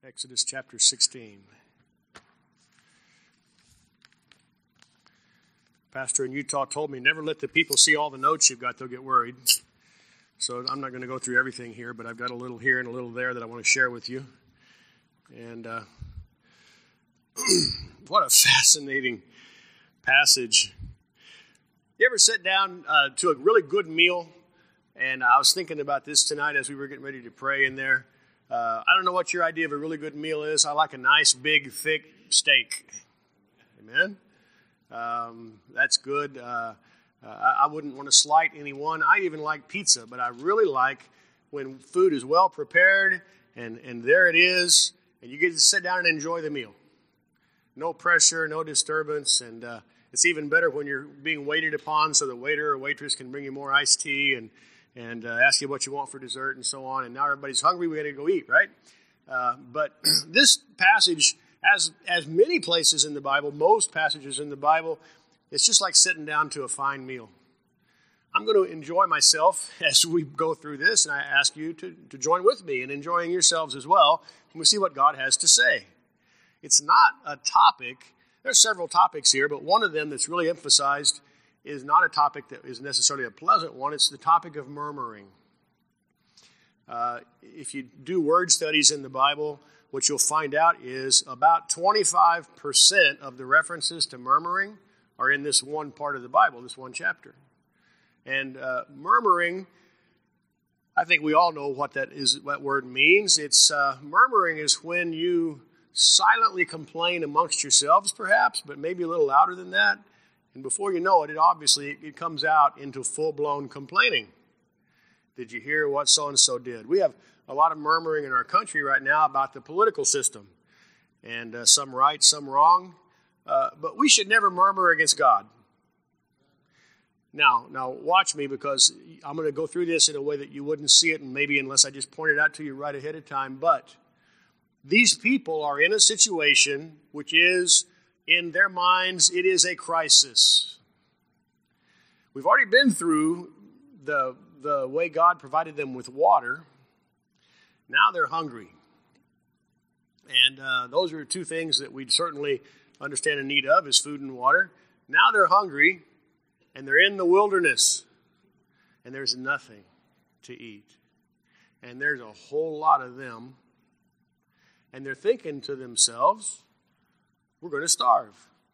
Exodus chapter 16. Pastor in Utah told me, never let the people see all the notes you've got, they'll get worried. So I'm not going to go through everything here, but I've got a little here and a little there that I want to share with you. And what a fascinating passage. You ever sit down to a really good meal? And I was thinking about this tonight as we were getting ready to pray in there. I don't know what your idea of a really good meal is. I like a nice, big, thick steak. Amen? That's good. I wouldn't want to slight anyone. I even like pizza, but I really like when food is well prepared and there it is, and you get to sit down and enjoy the meal. No pressure, no disturbance, and it's even better when you're being waited upon so the waiter or waitress can bring you more iced tea and ask you what you want for dessert and so on. And now everybody's hungry, we got to go eat, right? But this passage, as many places in the Bible, most passages in the Bible, it's just like sitting down to a fine meal. I'm going to enjoy myself as we go through this, and I ask you to join with me in enjoying yourselves as well, and we see what God has to say. It's not a topic. There's several topics here, but one of them that's really emphasized is not a topic that is necessarily a pleasant one. It's the topic of murmuring. If you do word studies in the Bible, what you'll find out is about 25% of the references to murmuring are in this one part of the Bible, this one chapter. And murmuring, I think we all know what that word means. It's murmuring is when you silently complain amongst yourselves, perhaps, but maybe a little louder than that. And before you know it, it comes out into full-blown complaining. Did you hear what so-and-so did? We have a lot of murmuring in our country right now about the political system. And some right, some wrong. But we should never murmur against God. Now watch me, because I'm going to go through this in a way that you wouldn't see it, and maybe unless I just point it out to you right ahead of time. But these people are in a situation which is, in their minds, it is a crisis. We've already been through the way God provided them with water. Now they're hungry. And those are two things that we'd certainly understand a need of, is food and water. Now they're hungry, and they're in the wilderness, and there's nothing to eat. And there's a whole lot of them, and they're thinking to themselves, we're going to starve.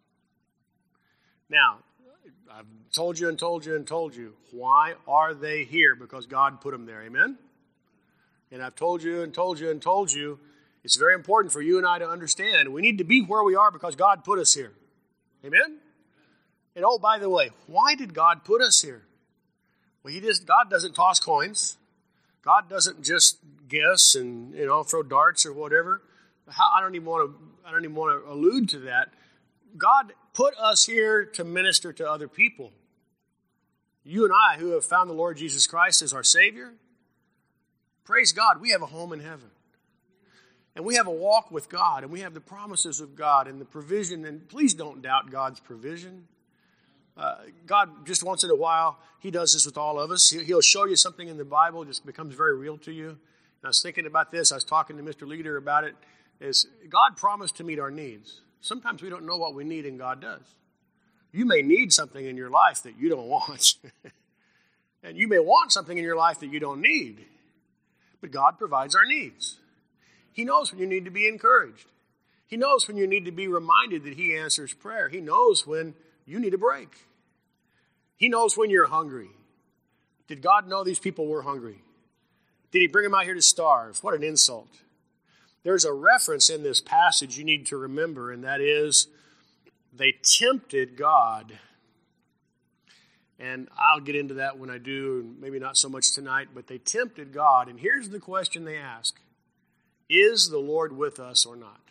Now, I've told you and told you and told you, why are they here? Because God put them there, amen? And I've told you and told you and told you, it's very important for you and I to understand we need to be where we are because God put us here. Amen? And oh, by the way, why did God put us here? Well, God doesn't toss coins. God doesn't just guess and throw darts or whatever. I don't even want to allude to that. God put us here to minister to other people. You and I, who have found the Lord Jesus Christ as our Savior, praise God, we have a home in heaven. And we have a walk with God, and we have the promises of God and the provision. And please don't doubt God's provision. God, just once in a while, He does this with all of us. He'll show you something in the Bible, it just becomes very real to you. And I was thinking about this. I was talking to Mr. Leader about it. Is God promised to meet our needs. Sometimes we don't know what we need, and God does. You may need something in your life that you don't want. And you may want something in your life that you don't need. But God provides our needs. He knows when you need to be encouraged. He knows when you need to be reminded that He answers prayer. He knows when you need a break. He knows when you're hungry. Did God know these people were hungry? Did He bring them out here to starve? What an insult. There's a reference in this passage you need to remember, and that is, they tempted God. And I'll get into that when I do, and maybe not so much tonight, but they tempted God. And here's the question they ask. Is the Lord with us or not?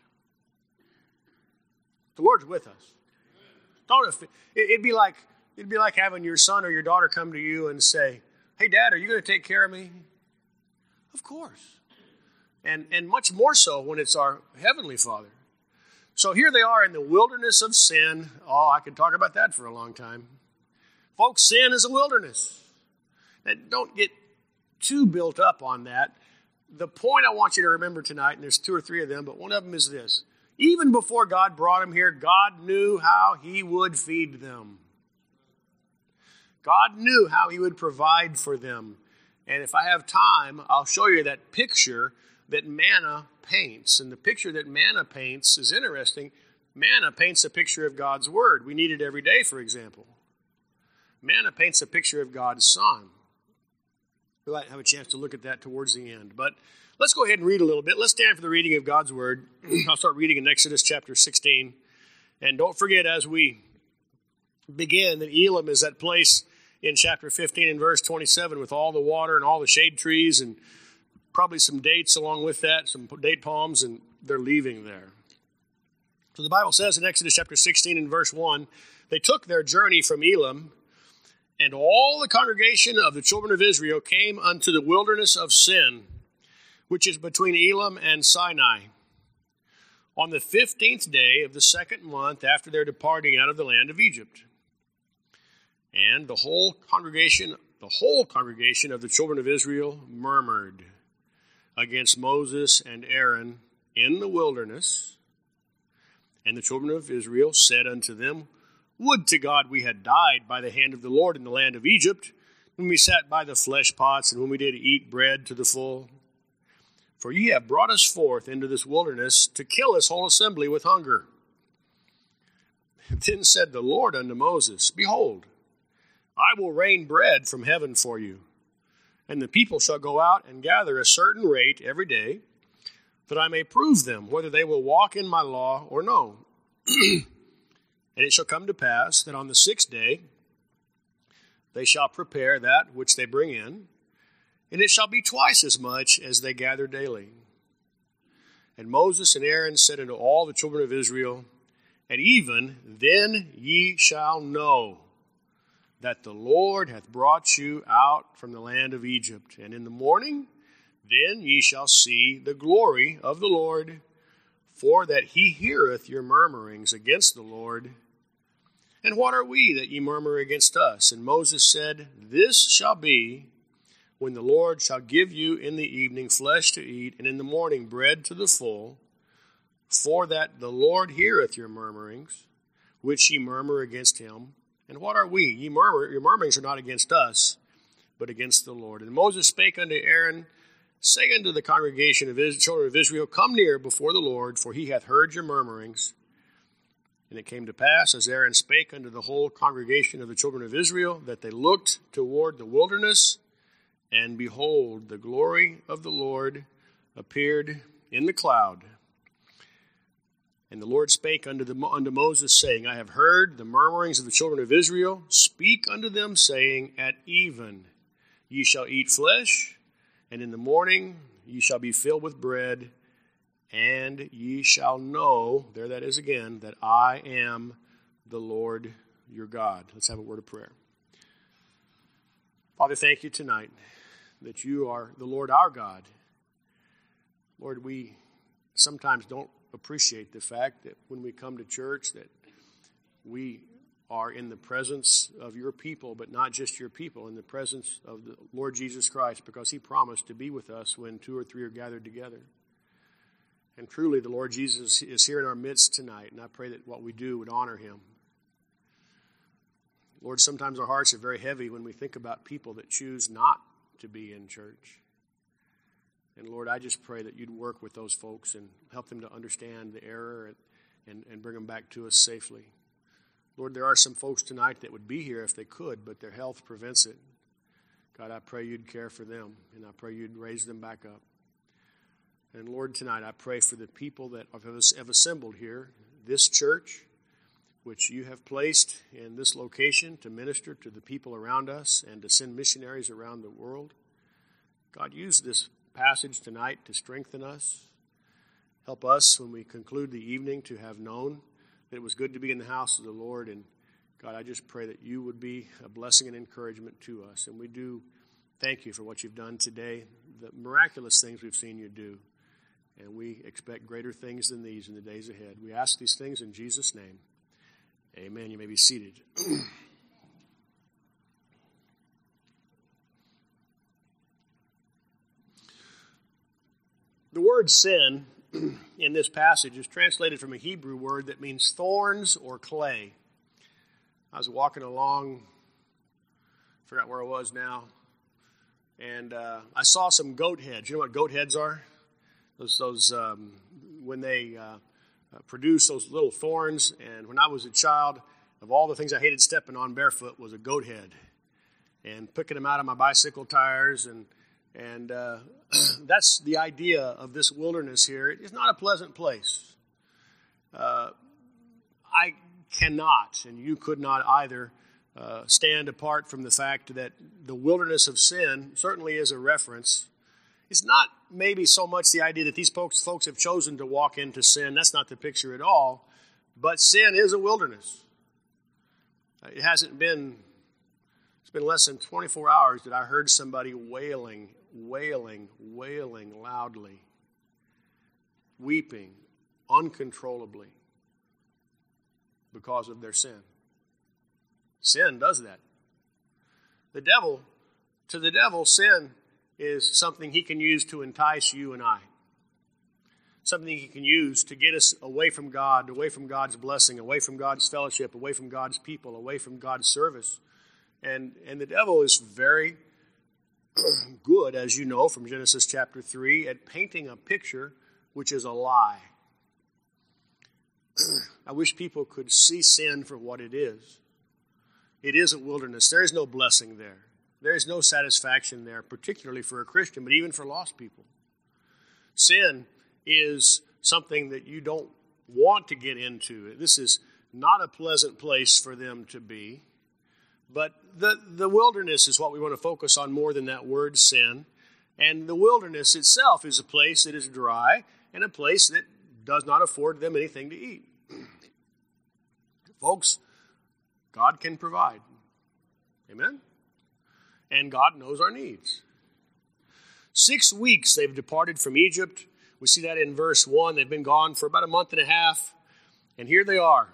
The Lord's with us. It'd be like having your son or your daughter come to you and say, hey, Dad, are you going to take care of me? Of course. And much more so when it's our Heavenly Father. So here they are in the wilderness of sin. Oh, I could talk about that for a long time. Folks, sin is a wilderness. And don't get too built up on that. the point I want you to remember tonight, and there's two or three of them, but one of them is this. Even before God brought them here, God knew how he would feed them. God knew how he would provide for them. And if I have time, I'll show you that picture that manna paints. And the picture that manna paints is interesting. Manna paints a picture of God's word. We need it every day, for example. Manna paints a picture of God's Son. We might have a chance to look at that towards the end. But let's go ahead and read a little bit. Let's stand for the reading of God's word. I'll start reading in Exodus chapter 16. And don't forget, as we begin, that Elim is that place in chapter 15 and verse 27 with all the water and all the shade trees and probably some dates along with that, some date palms, and they're leaving there. So the Bible says in Exodus chapter 16 and verse 1, they took their journey from Elim, and all the congregation of the children of Israel came unto the wilderness of Sin, which is between Elim and Sinai, on the 15th day of the second month after their departing out of the land of Egypt. And the whole congregation of the children of Israel murmured against Moses and Aaron in the wilderness. And the children of Israel said unto them, Would to God we had died by the hand of the Lord in the land of Egypt, when we sat by the flesh pots, and when we did eat bread to the full. For ye have brought us forth into this wilderness to kill this whole assembly with hunger. Then said the Lord unto Moses, Behold, I will rain bread from heaven for you, and the people shall go out and gather a certain rate every day, that I may prove them whether they will walk in my law or no. And it shall come to pass that on the 6th day they shall prepare that which they bring in, and it shall be twice as much as they gather daily. And Moses and Aaron said unto all the children of Israel, And even then ye shall know that the Lord hath brought you out from the land of Egypt. And in the morning, then ye shall see the glory of the Lord, for that he heareth your murmurings against the Lord. And what are we that ye murmur against us? And Moses said, This shall be when the Lord shall give you in the evening flesh to eat, and in the morning bread to the full, for that the Lord heareth your murmurings, which ye murmur against him. And what are we? Ye murmur, your murmurings are not against us, but against the Lord. And Moses spake unto Aaron, Say unto the congregation of the children of Israel, Come near before the Lord, for he hath heard your murmurings. And it came to pass, as Aaron spake unto the whole congregation of the children of Israel, that they looked toward the wilderness, and behold, the glory of the Lord appeared in the cloud. And the Lord spake unto Moses, saying, I have heard the murmurings of the children of Israel. Speak unto them, saying, At even ye shall eat flesh, and in the morning ye shall be filled with bread, and ye shall know, there that is again, that I am the Lord your God. Let's have a word of prayer. Father, thank you tonight that you are the Lord our God. Lord, we sometimes don't appreciate the fact that when we come to church that we are in the presence of your people, but not just your people, in the presence of the Lord Jesus Christ, because he promised to be with us when 2 or 3 are gathered together. And truly, the Lord Jesus is here in our midst tonight, and I pray that what we do would honor him. Lord, sometimes our hearts are very heavy when we think about people that choose not to be in church. And Lord, I just pray that you'd work with those folks and help them to understand the error and bring them back to us safely. Lord, there are some folks tonight that would be here if they could, but their health prevents it. God, I pray you'd care for them, and I pray you'd raise them back up. And Lord, tonight I pray for the people that have assembled here, this church, which you have placed in this location to minister to the people around us and to send missionaries around the world. God, use this passage tonight to strengthen us. Help us when we conclude the evening to have known that it was good to be in the house of the Lord. And God, I just pray that you would be a blessing and encouragement to us. And we do thank you for what you've done today, the miraculous things we've seen you do. And we expect greater things than these in the days ahead. We ask these things in Jesus' name. Amen. You may be seated. The word sin in this passage is translated from a Hebrew word that means thorns or clay. I was walking along, I forgot where I was now, and I saw some goat heads. You know what goat heads are? Those when they produce those little thorns. And when I was a child, of all the things I hated stepping on barefoot was a goat head, and picking them out of my bicycle tires. And that's the idea of this wilderness here. It is not a pleasant place. I cannot, and you could not either, stand apart from the fact that the wilderness of sin certainly is a reference. It's not maybe so much the idea that these folks have chosen to walk into sin. That's not the picture at all. But sin is a wilderness. It's been less than 24 hours that I heard somebody wailing loudly, weeping uncontrollably because of their sin. Sin does that. To the devil, sin is something he can use to entice you and I. Something he can use to get us away from God, away from God's blessing, away from God's fellowship, away from God's people, away from God's service. And the devil is very good, as you know, from Genesis chapter 3, at painting a picture which is a lie. I wish people could see sin for what it is. It is a wilderness. There is no blessing there. There is no satisfaction there, particularly for a Christian, but even for lost people. Sin is something that you don't want to get into. This is not a pleasant place for them to be. But the wilderness is what we want to focus on more than that word sin. And the wilderness itself is a place that is dry and a place that does not afford them anything to eat. Folks, God can provide. Amen? And God knows our needs. 6 weeks they've departed from Egypt. We see that in verse 1. They've been gone for about a month and a half. And here they are.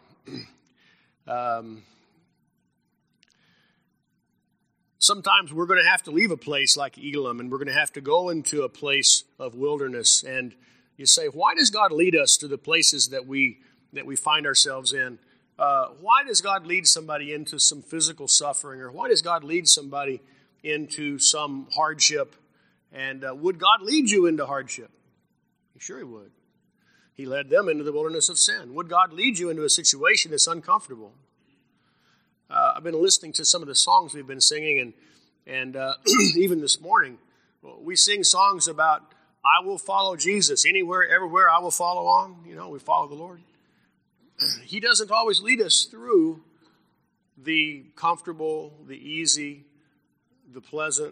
Sometimes we're going to have to leave a place like Elam, and we're going to have to go into a place of wilderness. And you say, why does God lead us to the places that we find ourselves in? Why does God lead somebody into some physical suffering? Or why does God lead somebody into some hardship? And would God lead you into hardship? Sure he would. He led them into the wilderness of sin. Would God lead you into a situation that's uncomfortable? I've been listening to some of the songs we've been singing, and even this morning, we sing songs about, I will follow Jesus. Anywhere, everywhere, I will follow on. You know, we follow the Lord. He doesn't always lead us through the comfortable, the easy, the pleasant.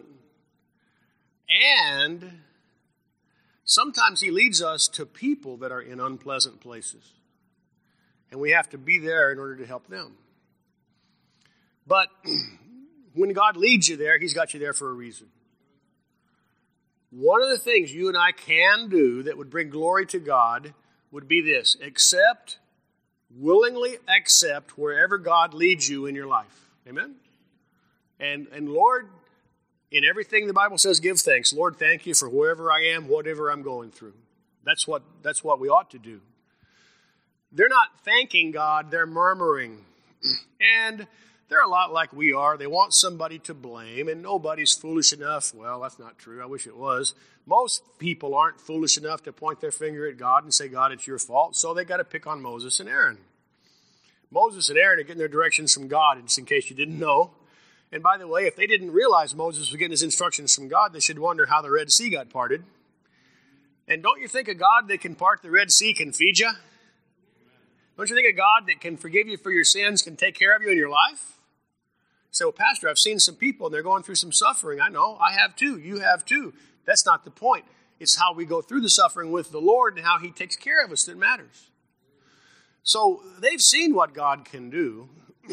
And sometimes he leads us to people that are in unpleasant places. And we have to be there in order to help them. But when God leads you there, he's got you there for a reason. One of the things you and I can do that would bring glory to God would be this: willingly accept wherever God leads you in your life. Amen? And Lord, in everything the Bible says, give thanks. Lord, thank you for wherever I am, whatever I'm going through. That's what we ought to do. They're not thanking God, they're murmuring. And they're a lot like we are. They want somebody to blame, and nobody's foolish enough. Well, that's not true. I wish it was. Most people aren't foolish enough to point their finger at God and say, God, it's your fault. So they got to pick on Moses and Aaron. Moses and Aaron are getting their directions from God, just in case you didn't know. And by the way, if they didn't realize Moses was getting his instructions from God, they should wonder how the Red Sea got parted. And don't you think a God that can part the Red Sea can feed you? Don't you think a God that can forgive you for your sins can take care of you in your life? You say, well, Pastor, I've seen some people and they're going through some suffering. I know, I have too. You have too. That's not the point. It's how we go through the suffering with the Lord and how he takes care of us that matters. So they've seen what God can do.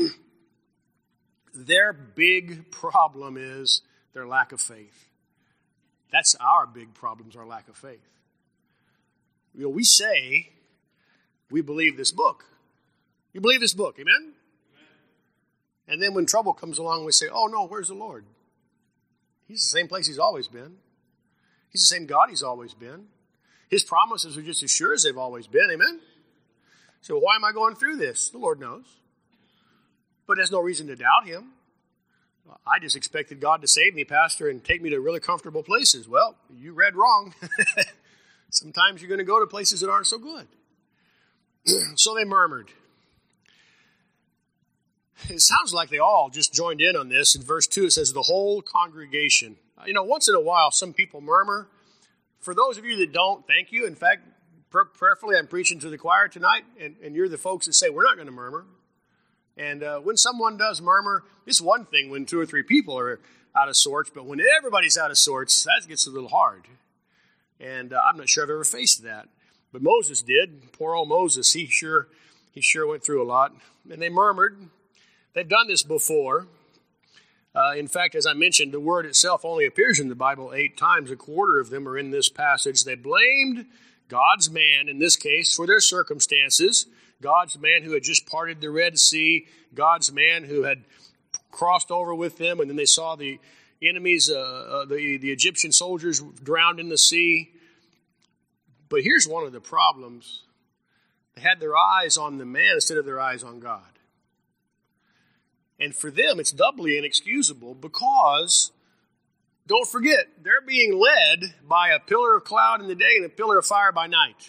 Their big problem is their lack of faith. That's our big problem, is our lack of faith. You know, we say we believe this book. You believe this book, amen? Amen? And then when trouble comes along, we say, oh no, where's the Lord? He's the same place he's always been. He's the same God he's always been. His promises are just as sure as they've always been. Amen? So why am I going through this? The Lord knows. But there's no reason to doubt him. I just expected God to save me, Pastor, and take me to really comfortable places. Well, you read wrong. Sometimes you're going to go to places that aren't so good. So they murmured. It sounds like they all just joined in on this. In verse 2, it says, the whole congregation. Once in a while, some people murmur. For those of you that don't, thank you. In fact, prayerfully, I'm preaching to the choir tonight, and you're the folks that say, we're not going to murmur. And when someone does murmur, it's one thing when 2 or 3 people are out of sorts, but when everybody's out of sorts, that gets a little hard. And I'm not sure I've ever faced that. But Moses did. Poor old Moses, he sure went through a lot. And they murmured. They've done this before. In fact, as I mentioned, the word itself only appears in the Bible 8 times. A quarter of them are in this passage. They blamed God's man, in this case, for their circumstances. God's man who had just parted the Red Sea. God's man who had crossed over with them. And then they saw the enemies, the Egyptian soldiers drowned in the sea. But here's one of the problems. They had their eyes on the man instead of their eyes on God. And for them, it's doubly inexcusable because, don't forget, they're being led by a pillar of cloud in the day and a pillar of fire by night.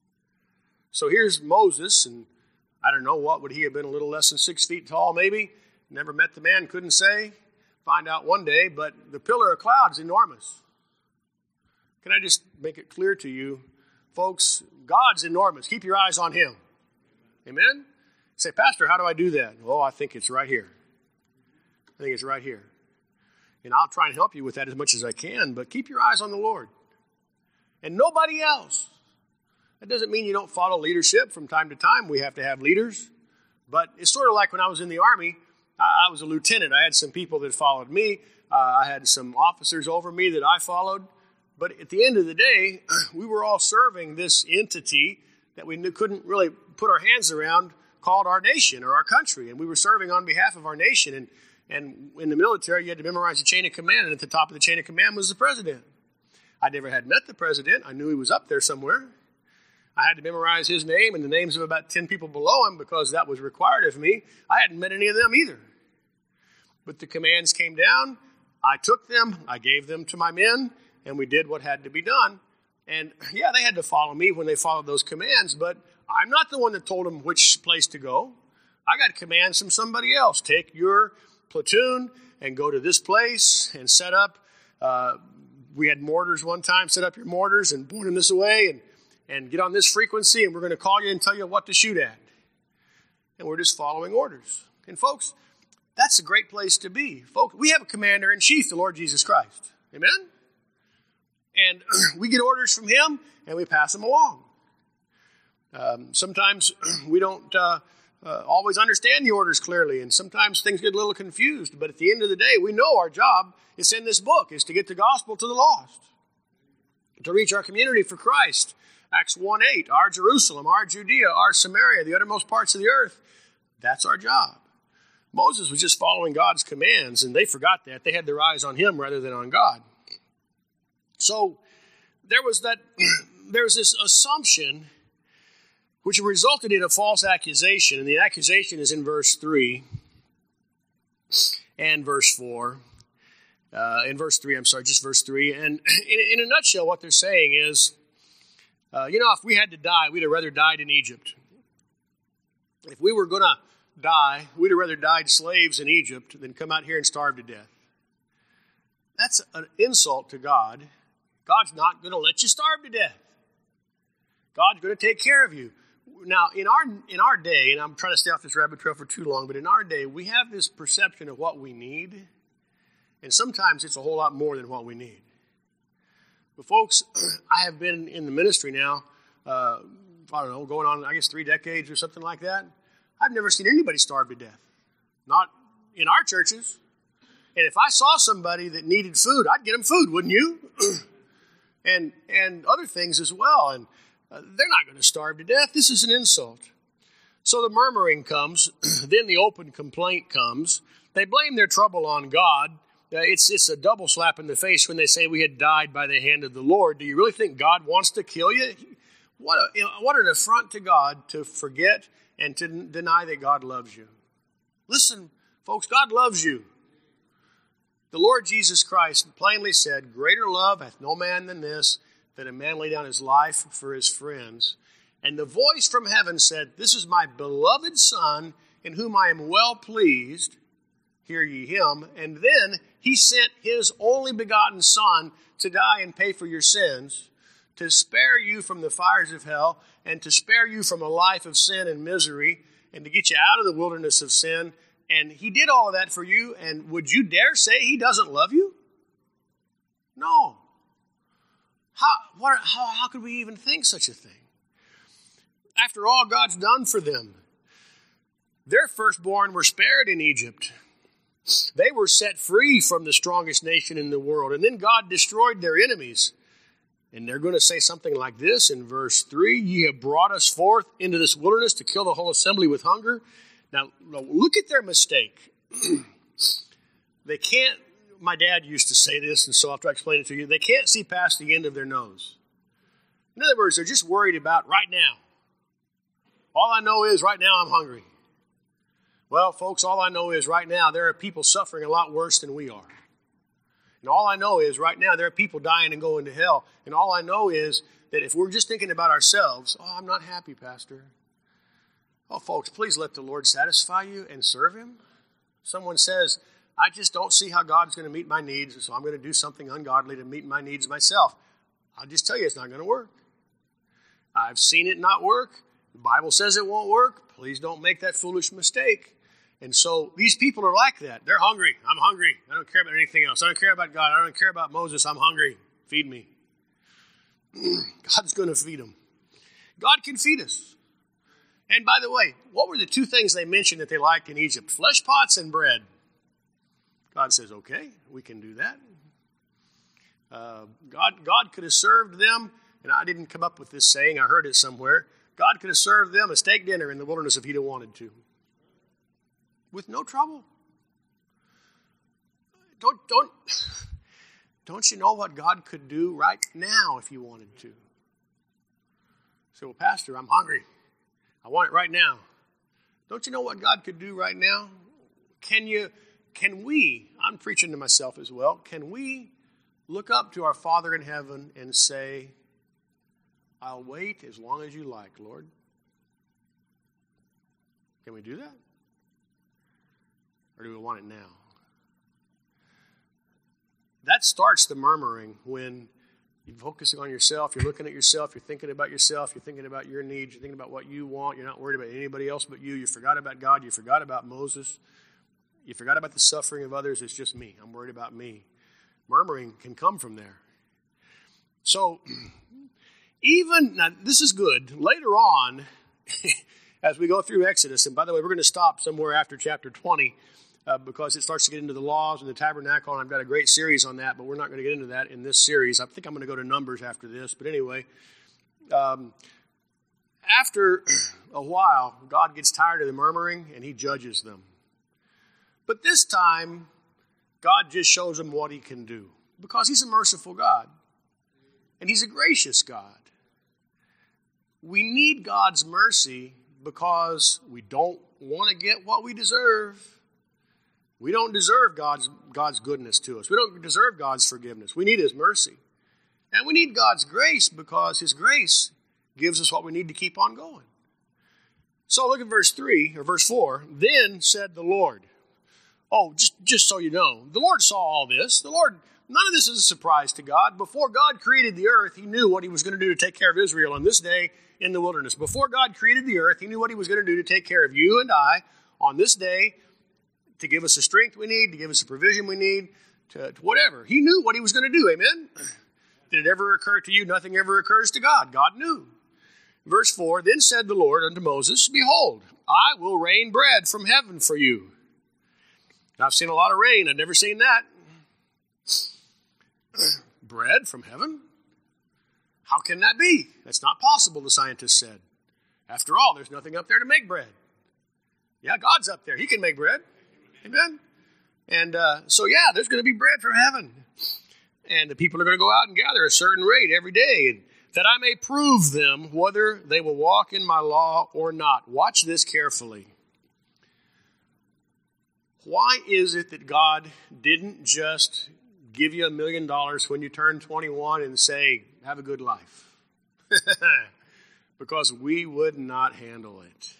So here's Moses, and I don't know, what would he have been, a little less than 6 feet tall maybe? Never met the man, couldn't say. Find out one day, but the pillar of cloud is enormous. Can I just make it clear to you, folks, God's enormous. Keep your eyes on him. Amen? Say, Pastor, how do I do that? Oh, I think it's right here. I think it's right here. And I'll try and help you with that as much as I can, but keep your eyes on the Lord. And nobody else. That doesn't mean you don't follow leadership. From time to time, we have to have leaders. But it's sort of like when I was in the Army, I was a lieutenant. I had some people that followed me. I had some officers over me that I followed. But at the end of the day, we were all serving this entity that we couldn't really put our hands around, called our nation or our country. And we were serving on behalf of our nation. And in the military, you had to memorize the chain of command. And at the top of the chain of command was the president. I never had met the president. I knew he was up there somewhere. I had to memorize his name and the names of about 10 people below him because that was required of me. I hadn't met any of them either. But the commands came down. I took them. I gave them to my men. And we did what had to be done. And yeah, they had to follow me when they followed those commands. But I'm not the one that told them which place to go. I got commands from somebody else. Take your platoon and go to this place and set up. We had mortars one time. Set up your mortars and point them this way and get on this frequency. And we're going to call you and tell you what to shoot at. And we're just following orders. And folks, that's a great place to be. Folks, we have a commander-in-chief, the Lord Jesus Christ. Amen? And we get orders from him and we pass them along. Sometimes we don't always understand the orders clearly, and sometimes things get a little confused. But at the end of the day, we know our job is in this book, is to get the gospel to the lost, to reach our community for Christ. Acts 1:8, our Jerusalem, our Judea, our Samaria, the uttermost parts of the earth. That's our job. Moses was just following God's commands, and they forgot that. They had their eyes on him rather than on God. So there's this assumption which resulted in a false accusation, and the accusation is in verse 3 and verse 4. Verse 3. And in a nutshell, what they're saying is, if we had to die, we'd have rather died in Egypt. If we were going to die, we'd have rather died slaves in Egypt than come out here and starve to death. That's an insult to God. God's not going to let you starve to death. God's going to take care of you. Now, in our day, and I'm trying to stay off this rabbit trail for too long, but in our day, we have this perception of what we need, and sometimes it's a whole lot more than what we need. But folks, I have been in the ministry now, going on, 3 decades or something like that. I've never seen anybody starve to death. Not in our churches. And if I saw somebody that needed food, I'd get them food, wouldn't you? and other things as well. And they're not going to starve to death. This is an insult. So the murmuring comes. Then the open complaint comes. They blame their trouble on God. it's a double slap in the face when they say we had died by the hand of the Lord. Do you really think God wants to kill you? What an affront to God to forget and to deny that God loves you. Listen, folks, God loves you. The Lord Jesus Christ plainly said, greater love hath no man than this, that a man lay down his life for his friends. And the voice from heaven said, this is my beloved Son, in whom I am well pleased. Hear ye him. And then he sent his only begotten Son to die and pay for your sins, to spare you from the fires of hell, and to spare you from a life of sin and misery, and to get you out of the wilderness of sin. And he did all of that for you, and would you dare say he doesn't love you? No. How could we even think such a thing? After all God's done for them, their firstborn were spared in Egypt. They were set free from the strongest nation in the world, and then God destroyed their enemies. And they're going to say something like this in verse 3, ye have brought us forth into this wilderness to kill the whole assembly with hunger. Now, look at their mistake. They can't, my dad used to say this, and so I'll try to explain it to you. They can't see past the end of their nose. In other words, they're just worried about right now. All I know is right now I'm hungry. Well, folks, all I know is right now there are people suffering a lot worse than we are. And all I know is right now there are people dying and going to hell. And all I know is that if we're just thinking about ourselves, oh, I'm not happy, Pastor. Oh, folks, please let the Lord satisfy you and serve him. Someone says, I just don't see how God's going to meet my needs, so I'm going to do something ungodly to meet my needs myself. I'll just tell you, it's not going to work. I've seen it not work. The Bible says it won't work. Please don't make that foolish mistake. And so these people are like that. They're hungry. I'm hungry. I don't care about anything else. I don't care about God. I don't care about Moses. I'm hungry. Feed me. God's going to feed them. God can feed us. And by the way, what were the two things they mentioned that they liked in Egypt? Flesh pots and bread. God says, okay, we can do that. God could have served them, and I didn't come up with this saying, I heard it somewhere. God could have served them a steak dinner in the wilderness if he'd have wanted to. With no trouble. Don't you know what God could do right now if he wanted to? Say, well, Pastor, I'm hungry. I want it right now. Don't you know what God could do right now? Can we, I'm preaching to myself as well, can we look up to our Father in heaven and say, I'll wait as long as you like, Lord? Can we do that? Or do we want it now? That starts the murmuring when you're focusing on yourself, you're looking at yourself, you're thinking about yourself, you're thinking about your needs, you're thinking about what you want, you're not worried about anybody else but you. You forgot about God, you forgot about Moses, you forgot about the suffering of others. It's just me. I'm worried about me. Murmuring can come from there. So, now this is good. Later on, as we go through Exodus, and by the way, we're going to stop somewhere after chapter 20, because it starts to get into the laws and the tabernacle, and I've got a great series on that, but we're not going to get into that in this series. I think I'm going to go to Numbers after this. But anyway, after a while, God gets tired of the murmuring, and he judges them. But this time, God just shows them what he can do, because he's a merciful God, and he's a gracious God. We need God's mercy because we don't want to get what we deserve. We don't deserve God's goodness to us. We don't deserve God's forgiveness. We need his mercy. And we need God's grace because his grace gives us what we need to keep on going. So look at verse 4. Then said the Lord. Oh, just so you know, the Lord saw all this. None of this is a surprise to God. Before God created the earth, he knew what he was going to do to take care of Israel on this day in the wilderness. Before God created the earth, he knew what he was going to do to take care of you and I on this day, to give us the strength we need, to give us the provision we need, to whatever. He knew what he was going to do, amen? Did it ever occur to you? Nothing ever occurs to God. God knew. Verse 4, then said the Lord unto Moses, behold, I will rain bread from heaven for you. Now, I've seen a lot of rain. I've never seen that. Bread from heaven? How can that be? That's not possible, the scientists said. After all, there's nothing up there to make bread. Yeah, God's up there. He can make bread. Amen? And there's going to be bread from heaven. And the people are going to go out and gather a certain rate every day, and that I may prove them whether they will walk in my law or not. Watch this carefully. Why is it that God didn't just give you $1 million when you turn 21 and say, have a good life? Because we would not handle it.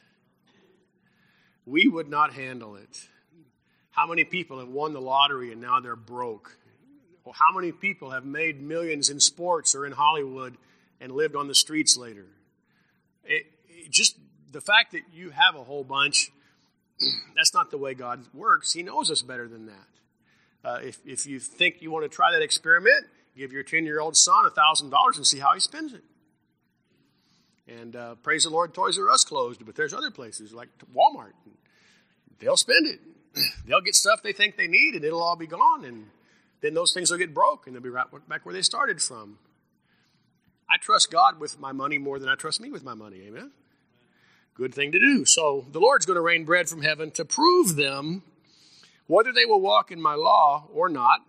We would not handle it. How many people have won the lottery and now they're broke? Well, how many people have made millions in sports or in Hollywood and lived on the streets later? Just the fact that you have a whole bunch, that's not the way God works. He knows us better than that. If you think you want to try that experiment, give your 10-year-old son $1,000 and see how he spends it. And praise the Lord, Toys R Us closed, but there's other places like Walmart. They'll spend it. They'll get stuff they think they need, and it'll all be gone. And then those things will get broke, and they'll be right back where they started from. I trust God with my money more than I trust me with my money. Amen? Good thing to do. So the Lord's going to rain bread from heaven to prove them whether they will walk in my law or not.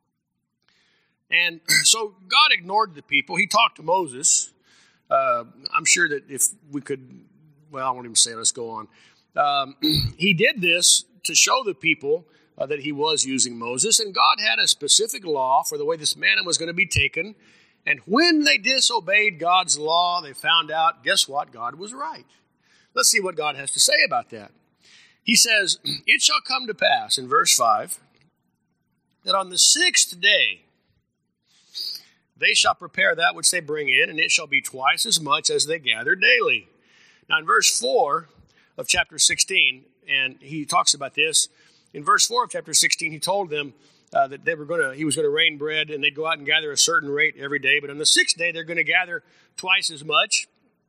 And so God ignored the people. He talked to Moses. I'm sure that if we could, well, I won't even say it. Let's go on. He did this to show the people that he was using Moses. And God had a specific law for the way this manna was going to be taken. And when they disobeyed God's law, they found out, guess what? God was right. Let's see what God has to say about that. He says, it shall come to pass, in verse 5, that on the 6th day they shall prepare that which they bring in, and it shall be twice as much as they gather daily. Now in verse 4 of chapter 16, and he talks about this, in verse 4 of chapter 16, he told them that he was going to rain bread, and they'd go out and gather a certain rate every day. But on the 6th day, they're going to gather twice as much.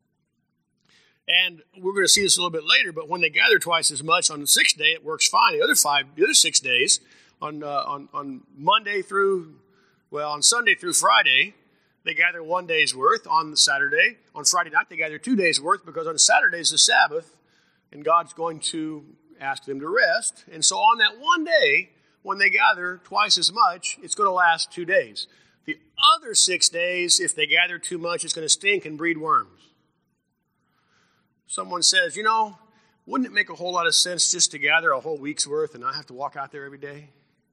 And we're going to see this a little bit later, but when they gather twice as much on the 6th day, it works fine. The other 6 days, on Monday through, on Sunday through Friday, they gather 1 day's worth. On Saturday, on Friday night, they gather 2 days' worth, because on Saturday is the Sabbath, and God's going to ask them to rest. And so on that 1 day, when they gather twice as much, it's going to last 2 days. The other 6 days, if they gather too much, it's going to stink and breed worms. Someone says, wouldn't it make a whole lot of sense just to gather a whole week's worth and not have to walk out there every day?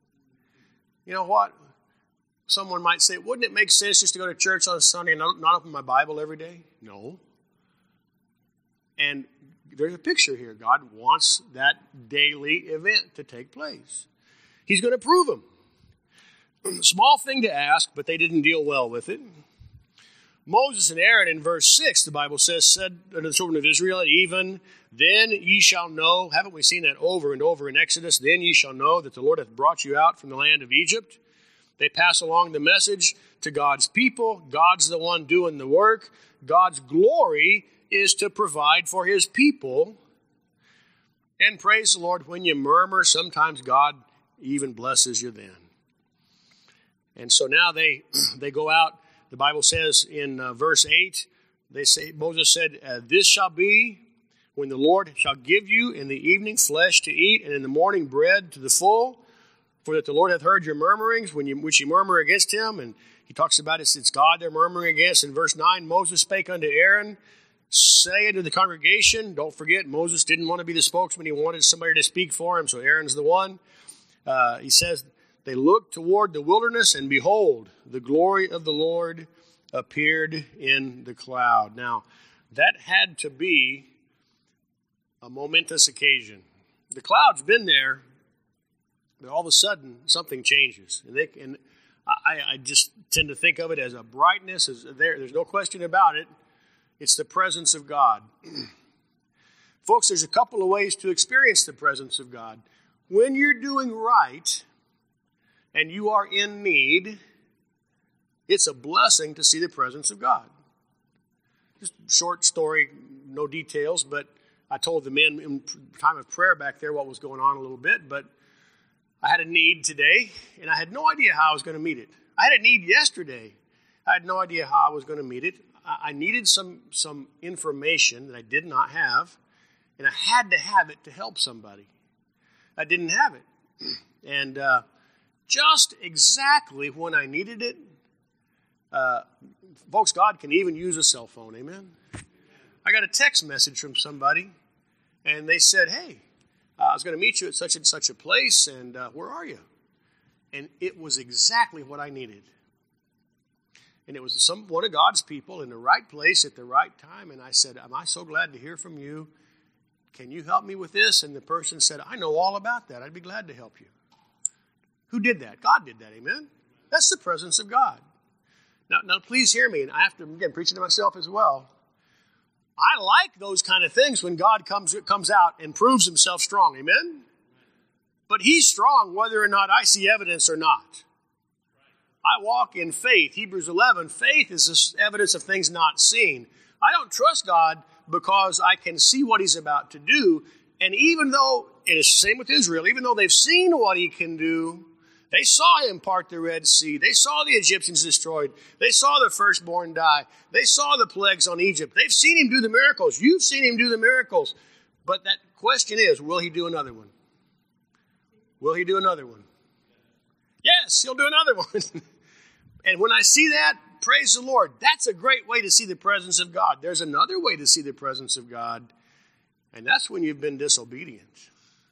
You know what? Someone might say, wouldn't it make sense just to go to church on Sunday and not open my Bible every day? No. And there's a picture here. God wants that daily event to take place. He's going to prove them. Small thing to ask, but they didn't deal well with it. Moses and Aaron in verse 6, the Bible says, said unto the children of Israel, even then ye shall know, haven't we seen that over and over in Exodus? Then ye shall know that the Lord hath brought you out from the land of Egypt. They pass along the message to God's people. God's the one doing the work. God's glory is to provide for his people. And praise the Lord, when you murmur, sometimes God even blesses you then. And so now they go out. The Bible says in verse 8, Moses said, this shall be when the Lord shall give you in the evening flesh to eat, and in the morning bread to the full, for that the Lord hath heard your murmurings which you murmur against him. And he talks about it's God they're murmuring against. In verse 9, Moses spake unto Aaron, say unto the congregation, don't forget, Moses didn't want to be the spokesman. He wanted somebody to speak for him, so Aaron's the one. He says, they looked toward the wilderness, and behold, the glory of the Lord appeared in the cloud. Now, that had to be a momentous occasion. The cloud's been there, but all of a sudden, something changes. And I just tend to think of it as a brightness. There's no question about it. It's the presence of God. Folks, there's a couple of ways to experience the presence of God. When you're doing right and you are in need, it's a blessing to see the presence of God. Just a short story, no details, but I told the men in time of prayer back there what was going on a little bit, but I had a need today, and I had no idea how I was going to meet it. I had a need yesterday. I had no idea how I was going to meet it. I needed some information that I did not have, and I had to have it to help somebody. I didn't have it. And just exactly when I needed it, folks, God can even use a cell phone, amen? I got a text message from somebody, and they said, hey, I was going to meet you at such and such a place, and where are you? And it was exactly what I needed. And it was one of God's people in the right place at the right time, and I said, am I so glad to hear from you? Can you help me with this? And the person said, I know all about that. I'd be glad to help you. Who did that? God did that, amen? That's the presence of God. Now please hear me, and I have to, again, preaching to myself as well. I like those kind of things when God comes out and proves himself strong, amen? But he's strong whether or not I see evidence or not. I walk in faith. Hebrews 11, faith is this evidence of things not seen. I don't trust God because I can see what he's about to do. And even though, it is the same with Israel, even though they've seen what he can do, they saw him part the Red Sea. They saw the Egyptians destroyed. They saw the firstborn die. They saw the plagues on Egypt. They've seen him do the miracles. You've seen him do the miracles. But that question is, will he do another one? Will he do another one? Yes, he'll do another one. And when I see that, praise the Lord. That's a great way to see the presence of God. There's another way to see the presence of God, and that's when you've been disobedient.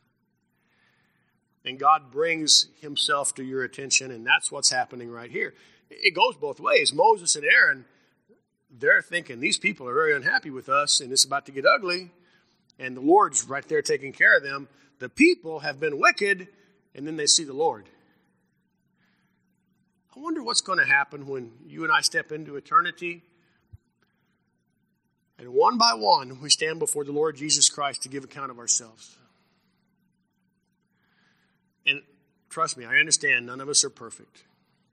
And God brings himself to your attention, and that's what's happening right here. It goes both ways. Moses and Aaron, they're thinking, these people are very unhappy with us, and it's about to get ugly, and the Lord's right there taking care of them. The people have been wicked, and then they see the Lord. I wonder what's going to happen when you and I step into eternity, and one by one, we stand before the Lord Jesus Christ to give account of ourselves. And trust me, I understand none of us are perfect.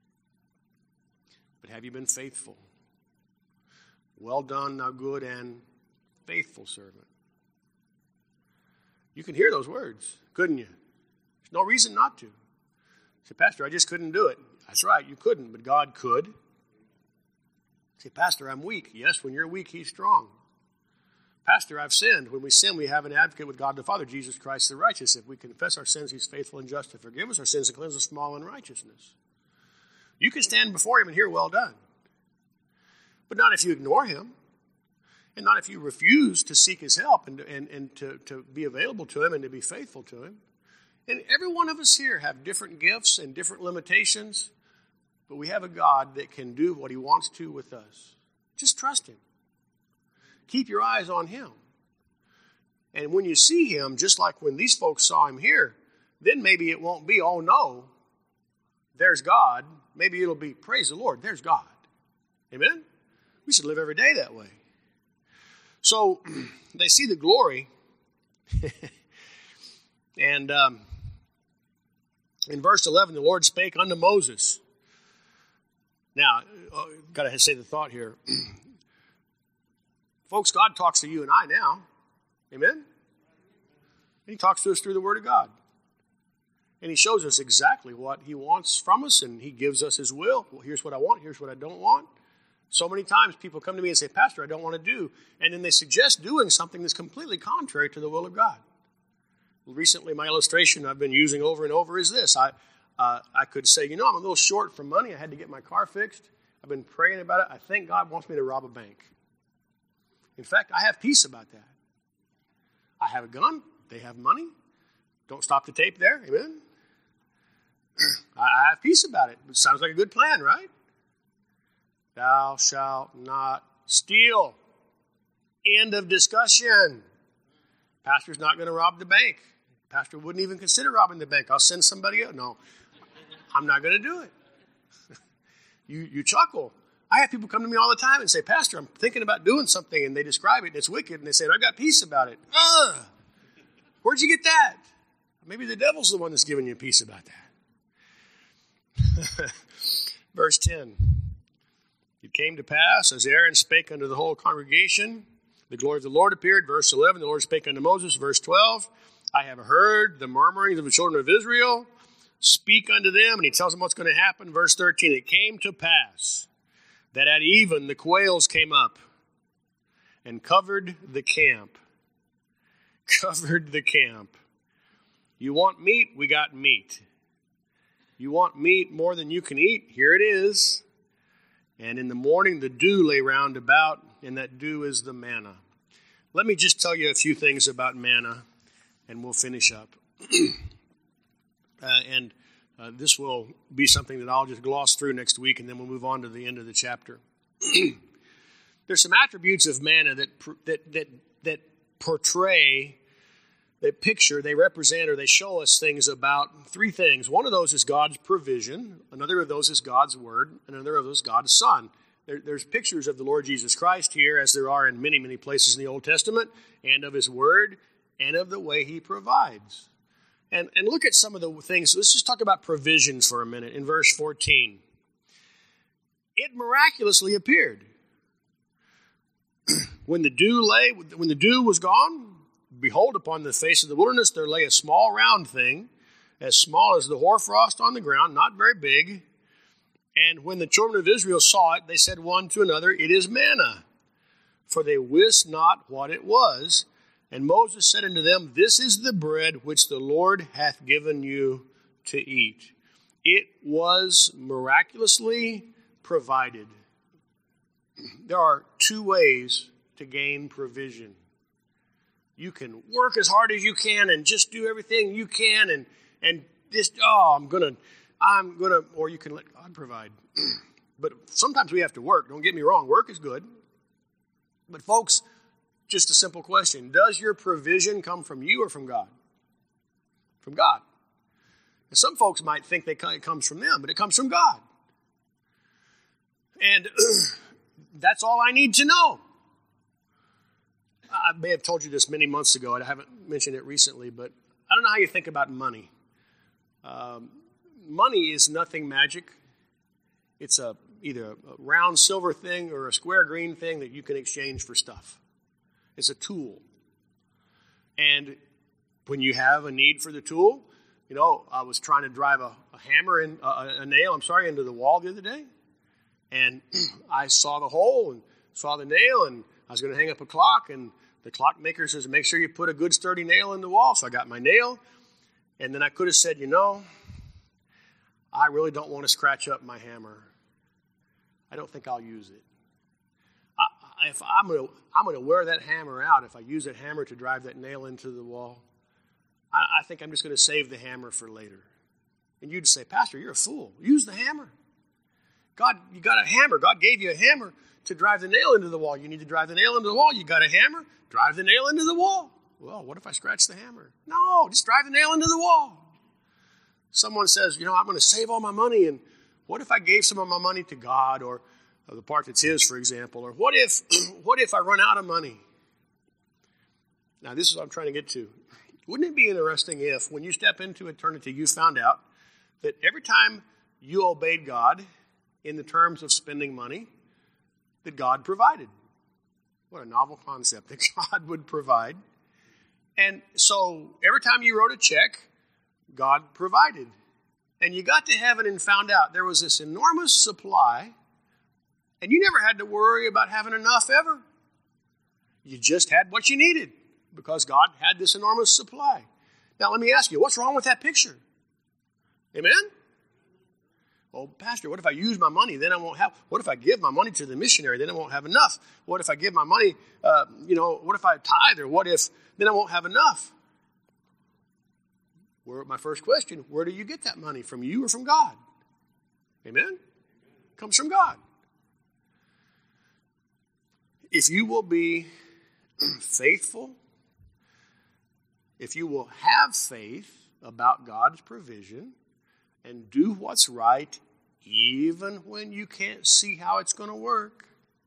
But have you been faithful? Well done, thou good and faithful servant. You can hear those words, couldn't you? There's no reason not to. Say, Pastor, I just couldn't do it. That's right, you couldn't, but God could. Say, Pastor, I'm weak. Yes, when you're weak, he's strong. Pastor, I've sinned. When we sin, we have an advocate with God the Father, Jesus Christ the righteous. If we confess our sins, he's faithful and just to forgive us our sins and cleanse us from all unrighteousness. You can stand before him and hear, well done. But not if you ignore him, and not if you refuse to seek his help and to be available to him and to be faithful to him. And every one of us here have different gifts and different limitations, but we have a God that can do what he wants to with us. Just trust him. Keep your eyes on him. And when you see him, just like when these folks saw him here, then maybe it won't be, oh no, there's God. Maybe it'll be, praise the Lord, there's God. Amen? We should live every day that way. So they see the glory. And in verse 11, the Lord spake unto Moses. Now, got to say the thought here. Folks, God talks to you and I now. Amen? And he talks to us through the Word of God. And he shows us exactly what he wants from us, and he gives us his will. Well, here's what I want, here's what I don't want. So many times people come to me and say, Pastor, I don't want to do. And then they suggest doing something that's completely contrary to the will of God. Recently, my illustration I've been using over and over is this. I could say, I'm a little short for money. I had to get my car fixed. I've been praying about it. I think God wants me to rob a bank. In fact, I have peace about that. I have a gun. They have money. Don't stop the tape there. Amen? I have peace about it. It sounds like a good plan, right? Thou shalt not steal. End of discussion. Pastor's not going to rob the bank. Pastor wouldn't even consider robbing the bank. I'll send somebody else. No, I'm not going to do it. You chuckle. I have people come to me all the time and say, Pastor, I'm thinking about doing something, and they describe it, and it's wicked, and they say, I got peace about it. Where'd you get that? Maybe the devil's the one that's giving you peace about that. Verse 10. It came to pass, as Aaron spake unto the whole congregation, the glory of the Lord appeared. Verse 11, the Lord spake unto Moses. Verse 12, I have heard the murmurings of the children of Israel. Speak unto them. And he tells them what's going to happen. Verse 13, it came to pass that at even the quails came up and covered the camp. Covered the camp. You want meat? We got meat. You want meat more than you can eat? Here it is. And in the morning, the dew lay round about, and that dew is the manna. Let me just tell you a few things about manna, and we'll finish up. This will be something that I'll just gloss through next week, and then we'll move on to the end of the chapter. There's some attributes of manna that portray, they picture, they represent, or they show us things about three things. One of those is God's provision. Another of those is God's word. Another of those is God's son. There's pictures of the Lord Jesus Christ here, as there are in many, many places in the Old Testament, and of his word, and of the way he provides. And look at some of the things. Let's just talk about provision for a minute in verse 14. It miraculously appeared. When the dew was gone, behold, upon the face of the wilderness there lay a small round thing, as small as the hoarfrost on the ground, not very big. And when the children of Israel saw it, they said one to another, it is manna. For they wist not what it was. And Moses said unto them, this is the bread which the Lord hath given you to eat. It was miraculously provided. There are two ways to gain provision. You can work as hard as you can and just do everything you can and just, I'm gonna, or you can let God provide. But sometimes we have to work. Don't get me wrong. Work is good. But folks, just a simple question. Does your provision come from you or from God? From God. And some folks might think it comes from them, but it comes from God. And that's all I need to know. I may have told you this many months ago, and I haven't mentioned it recently, but I don't know how you think about money. Money is nothing magic. It's either a round silver thing or a square green thing that you can exchange for stuff. It's a tool. And when you have a need for the tool, I was trying to drive a nail into the wall the other day. And I saw the hole and saw the nail, and I was going to hang up a clock, and the clockmaker says, make sure you put a good sturdy nail in the wall. So I got my nail, and then I could have said, I really don't want to scratch up my hammer. I don't think I'll use it. If I'm going to wear that hammer out, if I use that hammer to drive that nail into the wall, I think I'm just going to save the hammer for later. And you'd say, Pastor, you're a fool. Use the hammer. God, you got a hammer. God gave you a hammer to drive the nail into the wall. You need to drive the nail into the wall. You got a hammer, drive the nail into the wall. Well, what if I scratch the hammer? No, just drive the nail into the wall. Someone says, I'm going to save all my money, and what if I gave some of my money to God, or the part that's his, for example, or what if I run out of money? Now, this is what I'm trying to get to. Wouldn't it be interesting if, when you step into eternity, you found out that every time you obeyed God in the terms of spending money, that God provided? What a novel concept, that God would provide. And so every time you wrote a check, God provided. And you got to heaven and found out there was this enormous supply, and you never had to worry about having enough ever. You just had what you needed because God had this enormous supply. Now, let me ask you, what's wrong with that picture? Amen? Well, Pastor, what if I use my money? Then I won't have. What if I give my money to the missionary? Then I won't have enough. What if I give my money, what if I tithe? Or what if, then I won't have enough? My first question, where do you get that money? From you or from God? Amen? It comes from God. If you will be faithful, if you will have faith about God's provision and do what's right, even when you can't see how it's going to work,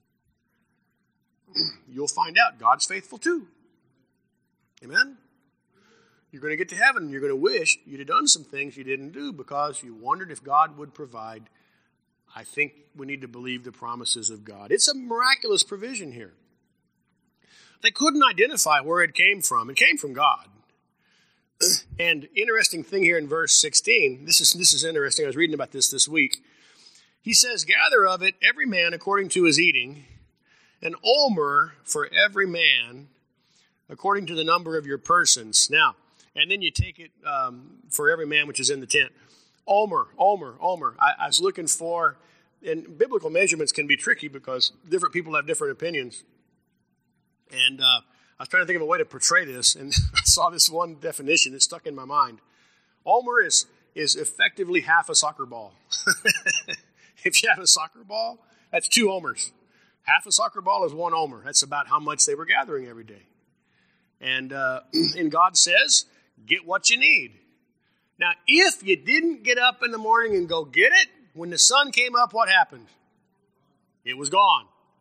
you'll find out God's faithful too. Amen? You're going to get to heaven and you're going to wish you'd have done some things you didn't do because you wondered if God would provide. I think we need to believe the promises of God. It's a miraculous provision here. They couldn't identify where it came from. It came from God. And interesting thing here in verse 16, this is interesting. I was reading about this week. He says, gather of it every man according to his eating, an omer for every man according to the number of your persons. Now, and then you take it for every man which is in the tent. Omer. I was looking for, and biblical measurements can be tricky because different people have different opinions. And I was trying to think of a way to portray this, and I saw this one definition that stuck in my mind. Omer is effectively half a soccer ball. If you have a soccer ball, that's 2 omers. Half a soccer ball is 1 omer. That's about how much they were gathering every day. And God says, get what you need. Now, if you didn't get up in the morning and go get it, when the sun came up, what happened? It was gone.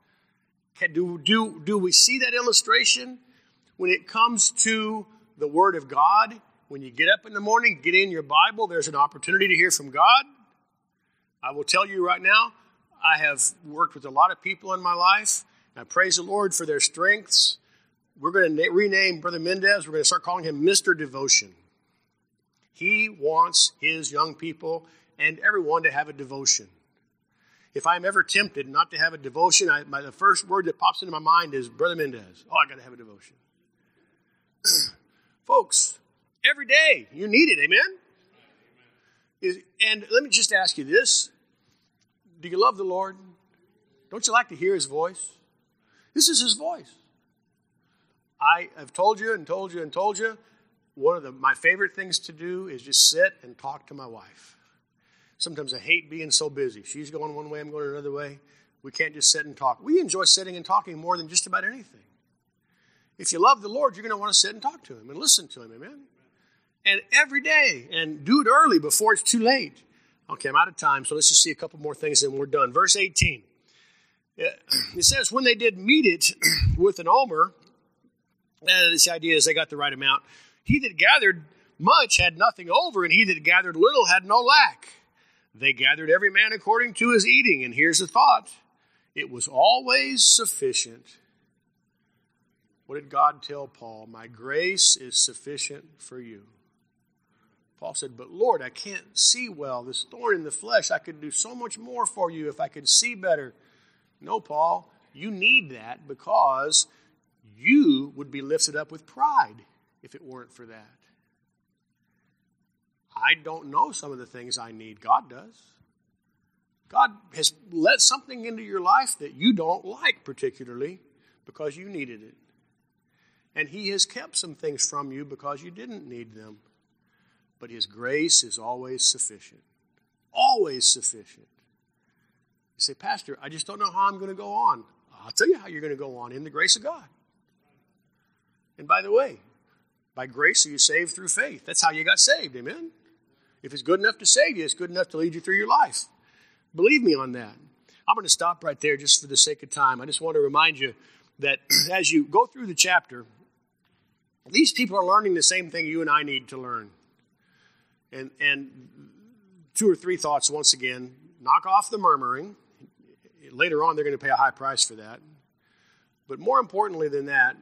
Do we see that illustration? When it comes to the Word of God, when you get up in the morning, get in your Bible, there's an opportunity to hear from God. I will tell you right now, I have worked with a lot of people in my life. And I praise the Lord for their strengths. We're going to rename Brother Mendez. We're going to start calling him Mr. Devotion. He wants his young people and everyone to have a devotion. If I'm ever tempted not to have a devotion, the first word that pops into my mind is Brother Mendez. Oh, I got to have a devotion. Folks, every day you need it, amen? And let me just ask you this. Do you love the Lord? Don't you like to hear His voice? This is His voice. I have told you, one of my favorite things to do is just sit and talk to my wife. Sometimes I hate being so busy. She's going one way, I'm going another way. We can't just sit and talk. We enjoy sitting and talking more than just about anything. If you love the Lord, you're going to want to sit and talk to Him and listen to Him, amen? And every day, and do it early before it's too late. Okay, I'm out of time, so let's just see a couple more things and we're done. Verse 18. It says, when they did meet it with an omer, this idea is they got the right amount. He that gathered much had nothing over, and he that gathered little had no lack. They gathered every man according to his eating. And here's the thought. It was always sufficient. What did God tell Paul? My grace is sufficient for you. Paul said, but Lord, I can't see well. This thorn in the flesh, I could do so much more for you if I could see better. No, Paul, you need that because you would be lifted up with pride if it weren't for that. I don't know some of the things I need. God does. God has let something into your life that you don't like particularly because you needed it. And He has kept some things from you because you didn't need them. But His grace is always sufficient. Always sufficient. You say, Pastor, I just don't know how I'm going to go on. I'll tell you how you're going to go on, in the grace of God. And by the way, by grace are you saved through faith. That's how you got saved, amen? If it's good enough to save you, it's good enough to lead you through your life. Believe me on that. I'm going to stop right there just for the sake of time. I just want to remind you that as you go through the chapter, these people are learning the same thing you and I need to learn. And 2 or 3 thoughts once again. Knock off the murmuring. Later on, they're going to pay a high price for that. But more importantly than that,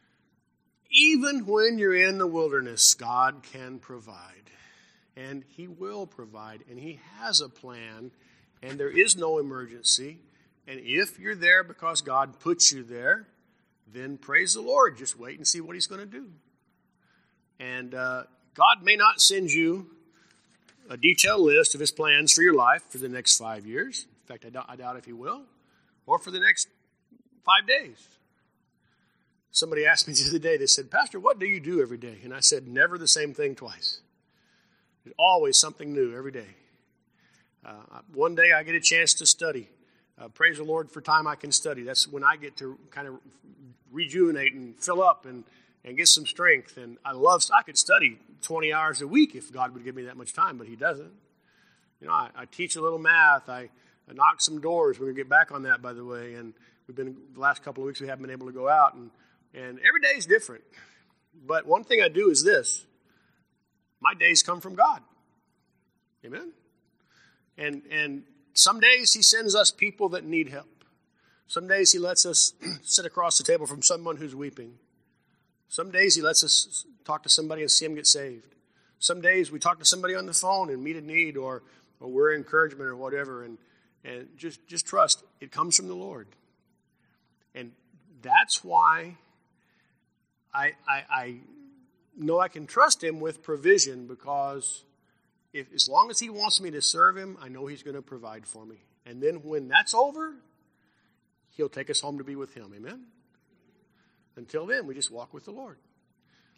even when you're in the wilderness, God can provide. And He will provide. And He has a plan. And there is no emergency. And if you're there because God puts you there, then praise the Lord. Just wait and see what He's going to do. And God may not send you a detailed list of His plans for your life for the next 5 years. In fact, I doubt if He will. Or for the next 5 days. Somebody asked me the other day, they said, Pastor, what do you do every day? And I said, never the same thing twice. There's always something new every day. One day I get a chance to study. Praise the Lord for time I can study. That's when I get to kind of rejuvenate and fill up and get some strength. And I could study 20 hours a week if God would give me that much time, but He doesn't. You know, I teach a little math. I knock some doors. We're going to get back on that, by the way. And the last couple of weeks we haven't been able to go out. And every day is different. But one thing I do is this. My days come from God. Amen? And some days He sends us people that need help. Some days He lets us sit across the table from someone who's weeping. Some days He lets us talk to somebody and see them get saved. Some days we talk to somebody on the phone and meet a need or we're encouragement or whatever. And just trust, it comes from the Lord. And that's why I know I can trust him with provision, because as long as he wants me to serve him, I know he's going to provide for me. And then when that's over, he'll take us home to be with him. Amen? Until then, we just walk with the Lord.